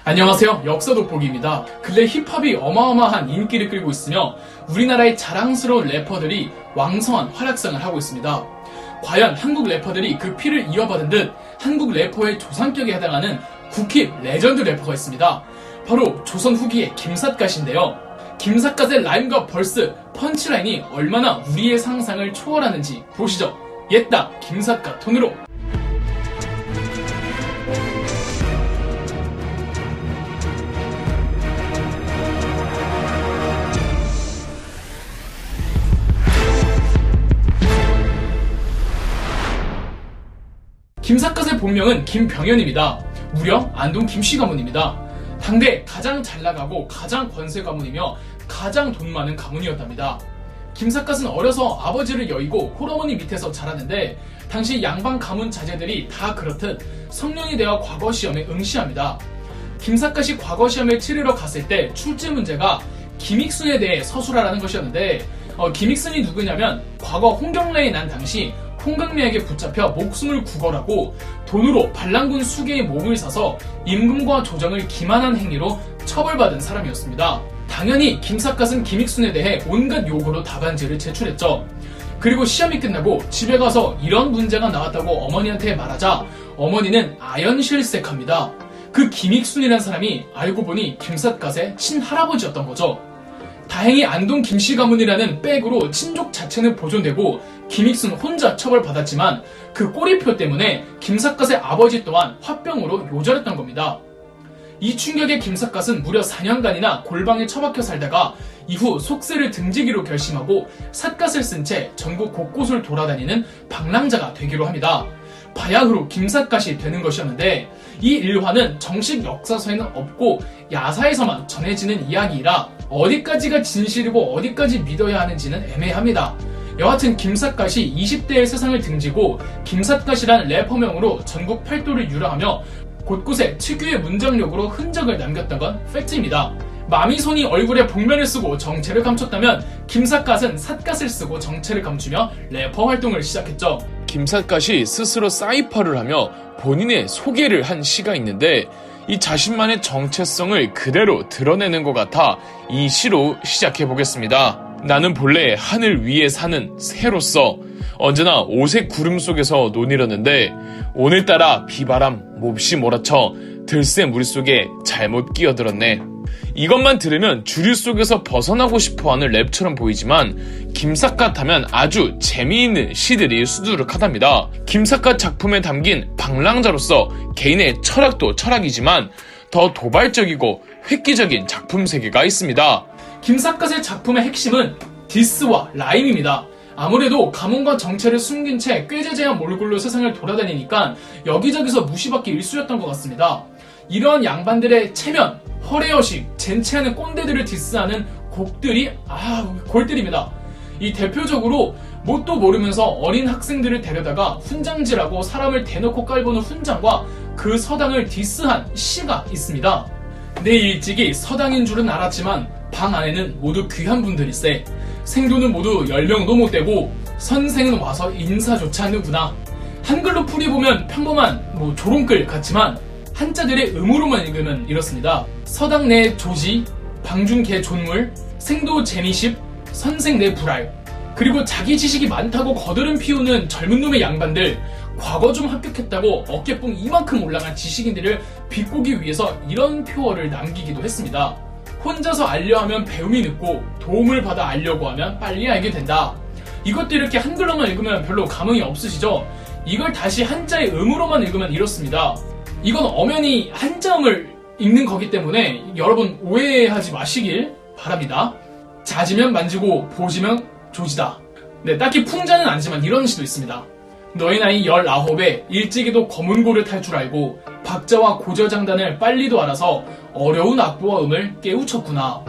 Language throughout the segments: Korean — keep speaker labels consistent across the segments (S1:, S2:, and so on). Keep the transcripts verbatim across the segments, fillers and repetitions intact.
S1: 안녕하세요. 역사 돋보기입니다. 근래 힙합이 어마어마한 인기를 끌고 있으며 우리나라의 자랑스러운 래퍼들이 왕성한 활약상을 하고 있습니다. 과연 한국 래퍼들이 그 피를 이어받은 듯 한국 래퍼의 조상격에 해당하는 국힙 레전드 래퍼가 있습니다. 바로 조선 후기의 김삿갓인데요. 김삿갓의 라임과 벌스, 펀치라인이 얼마나 우리의 상상을 초월하는지 보시죠. 옛다 김삿갓 톤으로. 김삿갓의 본명은 김병현입니다. 무려 안동 김씨 가문입니다. 당대 가장 잘나가고 가장 권세 가문이며 가장 돈 많은 가문이었답니다. 김삿갓은 어려서 아버지를 여의고 홀어머니 밑에서 자랐는데 당시 양반 가문 자제들이 다 그렇듯 성년이 되어 과거 시험에 응시합니다. 김삿갓이 과거 시험을 치르러 갔을 때 출제 문제가 김익순에 대해 서술하라는 것이었는데 어, 김익순이 누구냐면 과거 홍경래에 난 당시 홍강래에게 붙잡혀 목숨을 구걸하고 돈으로 반란군 수계의 몸을 사서 임금과 조정을 기만한 행위로 처벌받은 사람이었습니다. 당연히 김삿갓은 김익순에 대해 온갖 요구로 답안지를 제출했죠. 그리고 시험이 끝나고 집에 가서 이런 문제가 나왔다고 어머니한테 말하자 어머니는 아연실색합니다. 그 김익순이라는 사람이 알고 보니 김삿갓의 친할아버지였던 거죠. 다행히 안동 김씨 가문이라는 백으로 친족 자체는 보존되고 김익순 혼자 처벌받았지만 그 꼬리표 때문에 김삿갓의 아버지 또한 화병으로 요절했던 겁니다. 이 충격에 김삿갓은 무려 사 년간이나 골방에 처박혀 살다가 이후 속세를 등지기로 결심하고 삿갓을 쓴 채 전국 곳곳을 돌아다니는 방랑자가 되기로 합니다. 바야흐로 김삿갓이 되는 것이었는데 이 일화는 정식 역사서에는 없고 야사에서만 전해지는 이야기이라 어디까지가 진실이고 어디까지 믿어야 하는지는 애매합니다. 여하튼 김삿갓이 이십 대의 세상을 등지고 김삿갓이란 래퍼명으로 전국 팔도를 유랑하며 곳곳에 특유의 문장력으로 흔적을 남겼던 건 팩트입니다. 마미손이 얼굴에 복면을 쓰고 정체를 감췄다면 김삿갓은 삿갓을 쓰고 정체를 감추며 래퍼 활동을 시작했죠.
S2: 김삿갓이 스스로 사이퍼를 하며 본인의 소개를 한 시가 있는데 이 자신만의 정체성을 그대로 드러내는 것 같아 이 시로 시작해보겠습니다. 나는 본래 하늘 위에 사는 새로서 언제나 오색 구름 속에서 논이렀는데 오늘따라 비바람 몹시 몰아쳐 들새 물속에 잘못 끼어들었네. 이것만 들으면 주류 속에서 벗어나고 싶어하는 랩처럼 보이지만 김삿갓 하면 아주 재미있는 시들이 수두룩하답니다. 김삿갓 작품에 담긴 방랑자로서 개인의 철학도 철학이지만 더 도발적이고 획기적인 작품 세계가 있습니다.
S1: 김삿갓의 작품의 핵심은 디스와 라임입니다. 아무래도 가문과 정체를 숨긴 채 꾀재재한 몰골로 세상을 돌아다니니까 여기저기서 무시받기 일쑤였던 것 같습니다. 이러한 양반들의 체면, 허례허식, 젠체하는 꼰대들을 디스하는 곡들이 아 골들입니다. 이 대표적으로 뭣도 모르면서 어린 학생들을 데려다가 훈장질하고 사람을 대놓고 깔보는 훈장과 그 서당을 디스한 시가 있습니다. 내 일찍이 서당인 줄은 알았지만 방 안에는 모두 귀한 분들일세. 생도는 모두 열 명도 못 되고 선생은 와서 인사조차 하는구나. 한글로 풀이보면 평범한 뭐 조롱글 같지만 한자들의 음으로만 읽으면 이렇습니다. 서당 내 조지, 방중개 존물, 생도 재미십, 선생 내 불알. 그리고 자기 지식이 많다고 거드름 피우는 젊은 놈의 양반들, 과거 좀 합격했다고 어깨뽕 이만큼 올라간 지식인들을 비꼬기 위해서 이런 표어를 남기기도 했습니다. 혼자서 알려 하면 배움이 늦고 도움을 받아 알려고 하면 빨리 알게 된다. 이것도 이렇게 한글로만 읽으면 별로 감흥이 없으시죠? 이걸 다시 한자의 음으로만 읽으면 이렇습니다. 이건 엄연히 한자음을 읽는 거기 때문에 여러분 오해하지 마시길 바랍니다. 자지면 만지고 보지면 조지다. 네, 딱히 풍자는 아니지만 이런 시도 있습니다. 너희 나이 열아홉에 일찍이도 검은고를 탈 줄 알고 박자와 고저장단을 빨리도 알아서 어려운 악보와 음을 깨우쳤구나.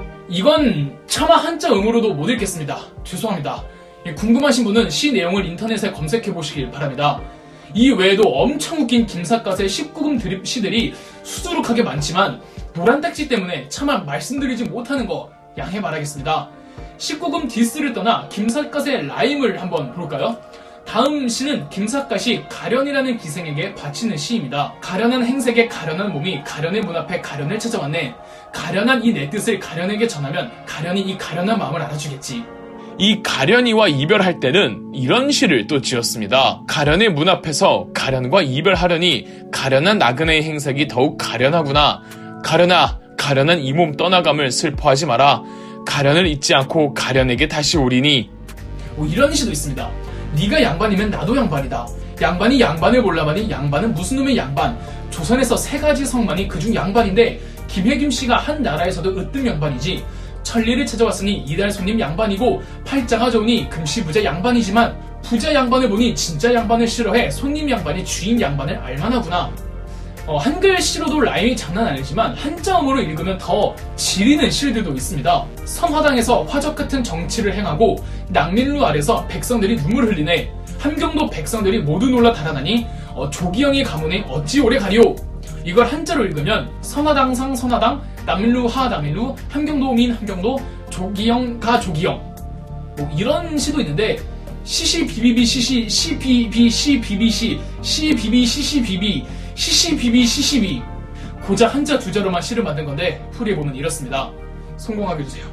S1: 이건 차마 한자 음으로도 못 읽겠습니다. 죄송합니다. 궁금하신 분은 시 내용을 인터넷에 검색해보시길 바랍니다. 이 외에도 엄청 웃긴 김삿갓의 십구 금 드립 시들이 수두룩하게 많지만 노란 딱지 때문에 차마 말씀드리지 못하는 거 양해 바라겠습니다. 십구 금 디스를 떠나 김삿갓의 라임을 한번 볼까요? 다음 시는 김삿갓이 가련이라는 기생에게 바치는 시입니다. 가련한 행색의 가련한 몸이 가련의 문 앞에 가련을 찾아왔네. 가련한 이 내 뜻을 가련에게 전하면 가련이 이 가련한 마음을 알아주겠지.
S2: 이 가련이와 이별할 때는 이런 시를 또 지었습니다. 가련의 문 앞에서 가련과 이별하려니 가련한 나그네의 행색이 더욱 가련하구나. 가련아, 가련한 이 몸 떠나감을 슬퍼하지 마라. 가련을 잊지 않고 가련에게 다시 오리니.
S1: 뭐 이런 시도 있습니다. 네가 양반이면 나도 양반이다. 양반이 양반을 몰라마니 양반은 무슨 놈의 양반. 조선에서 세 가지 성만이 그중 양반인데 김혜김 씨가 한 나라에서도 으뜸 양반이지. 천리를 찾아왔으니 이달 손님 양반이고 팔자가 좋으니 금시부자 양반이지만 부자 양반을 보니 진짜 양반을 싫어해 손님 양반이 주인 양반을 알만하구나. 어, 한글 시로도 라임이 장난 아니지만 한자음으로 읽으면 더 지리는 시들도 있습니다. 성화당에서 화적 같은 정치를 행하고 낭민루 아래서 백성들이 눈물 흘리네. 함경도 백성들이 모두 놀라 달아나니 어, 조기영의 가문에 어찌 오래 가리오. 이걸 한자로 읽으면 선화당상 선화당, 남민루 하 남민루, 함경도민 함경도, 조기영 가 조기영. 뭐 이런 시도 있는데 시시비비비 시시 시비비 시비비시 시비비 시시비비 시시비비 시시비 고작 한자 두 자로만 시를 만든 건데 풀이해보면 이렇습니다. 성공하게 해주세요.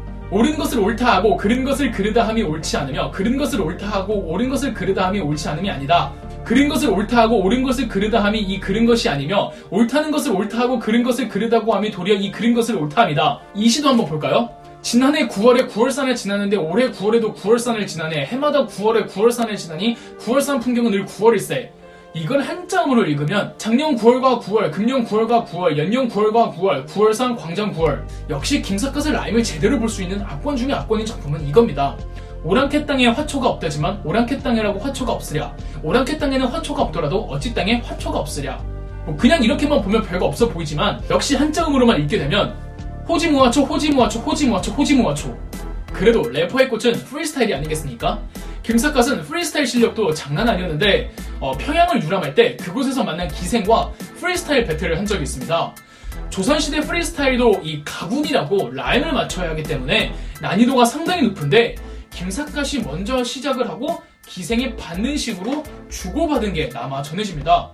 S1: 옳은 것을 옳다 하고 그른 것을 그르다 함이 옳지 않으며 그른 것을 옳다 하고 옳은 것을 그르다 함이 옳지 않음이 아니다. 그른 것을 옳다 하고 옳은 것을 그르다 함이 이 그른 것이 아니며 옳다는 것을 옳다 하고 그른 것을 그르다고 함이 도리어 이 그른 것을 옳다 함이다. 이 시도 한번 볼까요? 지난해 구월에 구월산을 지나는데 올해 구월에도 구월산을 지나네. 해마다 구월에 구월산을 지나니 구월산 풍경은 늘 구월일세. 이걸 한자음으로 읽으면 작년 구월과 구월, 금년 구월과 구월, 연년 구월과 구월, 구월산 광장 구월. 역시 김삿갓의 라임을 제대로 볼 수 있는 압권 중의 압권인 작품은 이겁니다. 오랑캐 땅에 화초가 없다지만 오랑캐 땅이라고 화초가 없으랴. 오랑캐 땅에는 화초가 없더라도 어찌 땅에 화초가 없으랴. 뭐 그냥 이렇게만 보면 별거 없어 보이지만 역시 한자음으로만 읽게 되면 호지무화초 호지무화초 호지무화초 호지무화초. 그래도 래퍼의 꽃은 프리스타일이 아니겠습니까? 김삿갓은 프리스타일 실력도 장난 아니었는데 어, 평양을 유람할 때 그곳에서 만난 기생과 프리스타일 배틀을 한 적이 있습니다. 조선시대 프리스타일도 이 가군이라고 라임을 맞춰야 하기 때문에 난이도가 상당히 높은데 김삿갓이 먼저 시작을 하고 기생이 받는 식으로 주고받은 게 남아 전해집니다.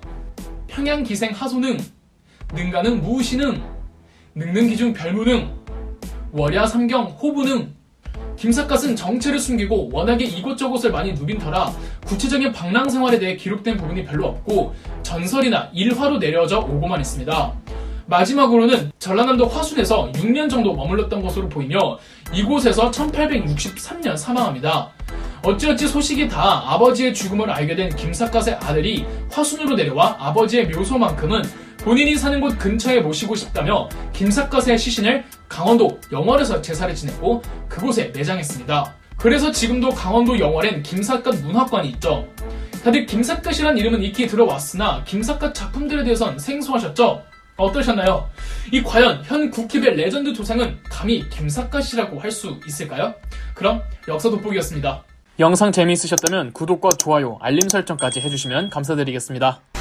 S1: 평양 기생 하소능, 능가능 무우시능, 능능 기중 별무능, 월야 삼경 호부능. 김삿갓은 정체를 숨기고 워낙에 이곳저곳을 많이 누빈 터라 구체적인 방랑 생활에 대해 기록된 부분이 별로 없고 전설이나 일화로 내려져 오고만 있습니다. 마지막으로는 전라남도 화순에서 육 년 정도 머물렀던 것으로 보이며 이곳에서 천팔백육십삼 년 사망합니다. 어찌어찌 소식이 다 아버지의 죽음을 알게 된 김삿갓의 아들이 화순으로 내려와 아버지의 묘소만큼은 본인이 사는 곳 근처에 모시고 싶다며 김삿갓의 시신을 강원도 영월에서 제사를 지냈고 그곳에 매장했습니다. 그래서 지금도 강원도 영월엔 김삿갓 문화관이 있죠. 다들 김삿갓이란 이름은 익히 들어왔으나 김삿갓 작품들에 대해선 생소하셨죠? 어떠셨나요? 이 과연 현 국힙의 레전드 조상은 감히 김삿갓이라고 할 수 있을까요? 그럼 역사 돋보기였습니다.
S3: 영상 재미있으셨다면 구독과 좋아요, 알림 설정까지 해주시면 감사드리겠습니다.